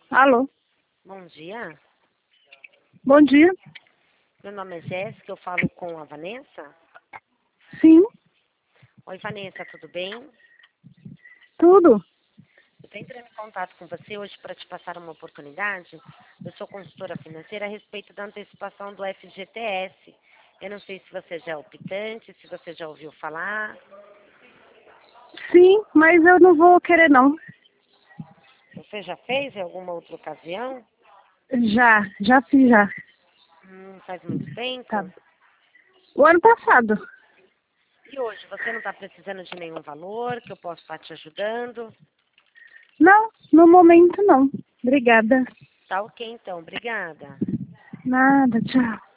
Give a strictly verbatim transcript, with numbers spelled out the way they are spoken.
Alô? Bom dia. Bom dia. Meu nome é Jéssica, eu falo com a Vanessa. Sim, Oi, Vanessa, tudo bem? tudo. Eu estou entrando em contato com você hoje para te passar uma oportunidade. Eu sou consultora financeira a respeito da antecipação do F G T S. Eu não sei se você já é optante, se você já ouviu falar. Sim, mas eu não vou querer não. Você já fez em alguma outra ocasião? Já, já fiz já. Hum, faz muito Tá. tempo. O ano passado. E hoje, você não está precisando de nenhum valor, que eu posso estar te ajudando? Não, no momento não. Obrigada. Tá ok, então. Obrigada. Nada, tchau.